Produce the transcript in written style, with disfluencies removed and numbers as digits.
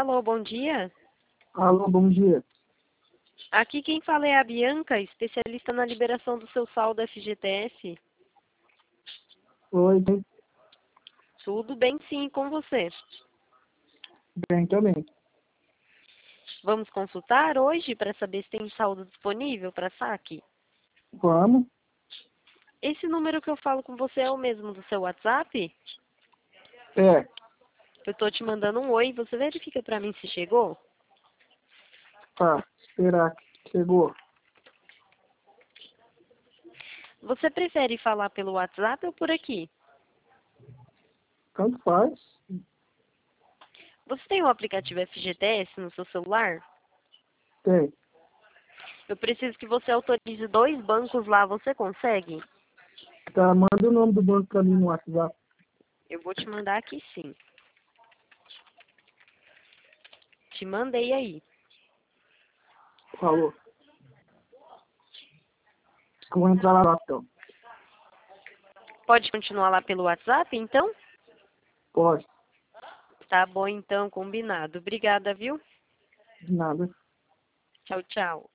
Alô, bom dia. Alô, bom dia. Aqui quem fala é a Bianca, especialista na liberação do seu saldo FGTS. Oi, Tudo bem sim, com você. bem também. Vamos consultar hoje para saber se tem saldo disponível para saque? Vamos? Esse número que eu falo com você é o mesmo do seu WhatsApp? É, Eu estou te mandando um oi, você verifica para mim se chegou? tá. Esperar que chegou. Você prefere falar pelo WhatsApp ou por aqui? Tanto faz. Você tem o aplicativo FGTS no seu celular? Tem. Eu preciso que você autorize 2 bancos lá, você consegue? Tá, manda o nome do banco pra mim no WhatsApp. Eu vou te mandar aqui sim. Te mandei aí. Falou. Eu vou entrar lá então. Pode continuar lá pelo WhatsApp, então? Pode. Tá bom, então, combinado. Obrigada, viu? De nada. Tchau, tchau.